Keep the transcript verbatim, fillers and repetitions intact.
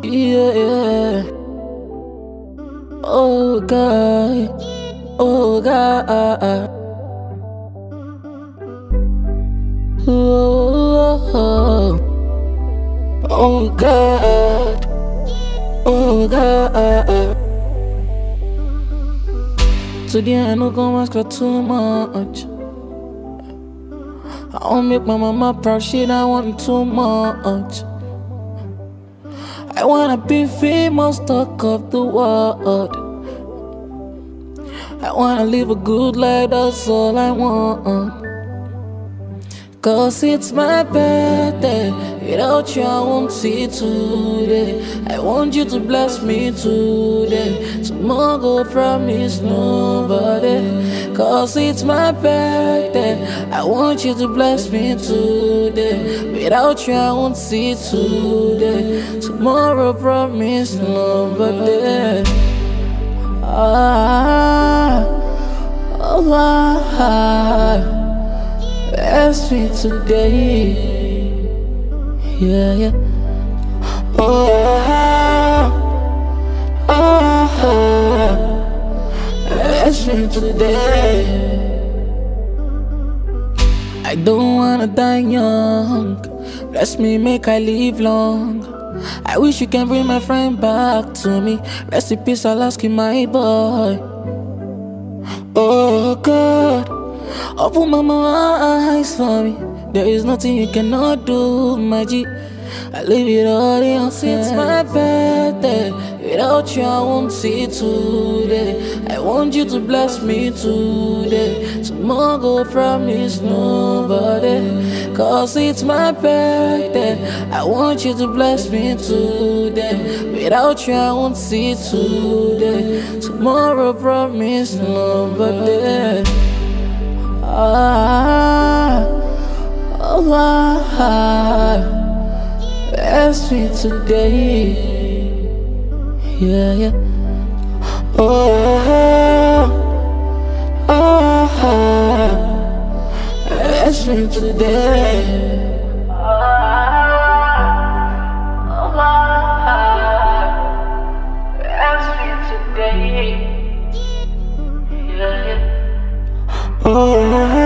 Yeah, yeah. Oh God, oh God. Oh, oh, oh God, oh God. Today I no gon' ask her too much. I won't make my mama proud, she don't want too much. I wanna be famous, talk of the world. I wanna live a good life, that's all I want. Cause it's my birthday, without you I won't see today. I want you to bless me today, tomorrow promise nobody. Cause it's my birthday, I want you to bless me today. Without you I won't see today, tomorrow promise nobody. Ah, oh, ah. Bless me today, yeah, yeah. Oh, oh, oh, bless me today. I don't wanna die young. Bless me, make I live long. I wish you can bring my friend back to me. Rest in peace, I'll ask you, my boy. Oh God, open my eyes for me. There is nothing you cannot do, my G. I leave it all in your hands. It's my birthday, without you I won't see today. I want you to bless me today, tomorrow promise nobody. Cause it's my birthday, I want you to bless me today. Without you I won't see today, tomorrow promise nobody. Ah, oh, ah, bless me today, yeah, yeah. Oh, oh, oh, bless me today. Oh, bless me today, yeah, yeah. Oh,